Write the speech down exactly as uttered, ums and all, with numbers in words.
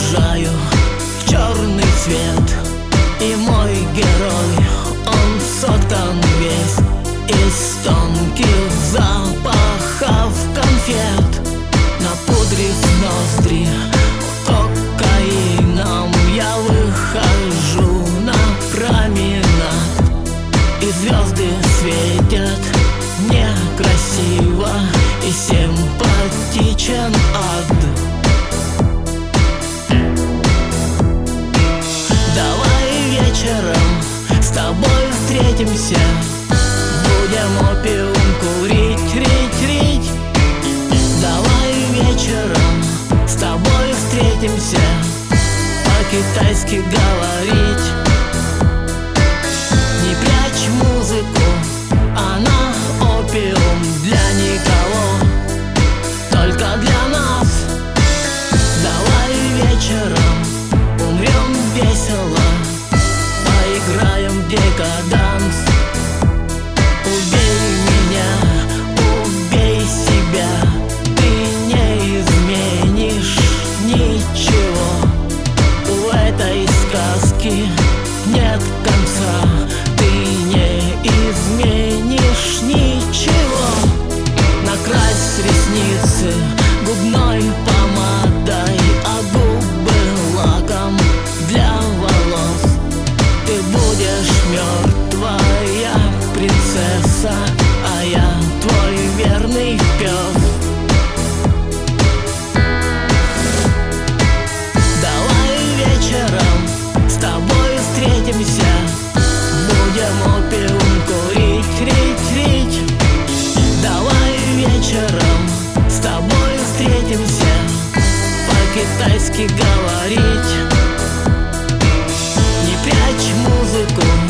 погружаю в черный цвет. И мой герой, он соткан весь из тонких запахов конфет. Напудрив ноздри кокаином, я выхожу на променад, и звезды светят мне красиво, и симпатичен ад. Давай вечером с тобой встретимся, будем опиум курить, рить, рить. Давай вечером с тобой встретимся, по-китайски говорить. Не прячь музыку, она опиум для никого, только для нас. Давай вечером умрем весело, поиграем в декаданс. Убей меня, убей себя, ты не изменишь ничего. У этой сказки нет конца, ты не изменишь ничего. Накрась ресницы губной помадой, а губы лаком для волос. Ты будешь мертвая принцесса, а я твой верный пес. Давай вечером с тобой встретимся, будем опиум курить, рить, рить. Давай вечером с тобой встретимся, по-китайски говорить. Не прячь музыку,